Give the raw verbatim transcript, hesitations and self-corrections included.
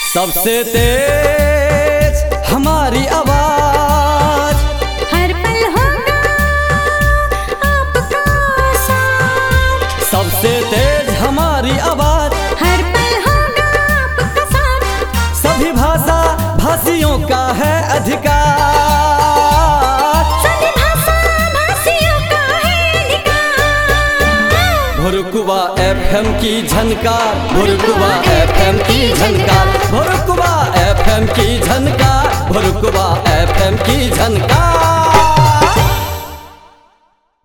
सबसे तेज हमारी आवाज, हर पल होगा आपका साथ। सबसे तेज हमारी आवाज, हर पल होगा आपका साथ। सभी भाषा भाषियों का है अधिकार, सभी भाषा भाषियों का है अधिकार। भुरकुबा एफएम की झनकार, भुरकुबा एफएम की झनकार, भुरकुबा एफएम की झनकार, भुरकुबा एफएम की झनकार।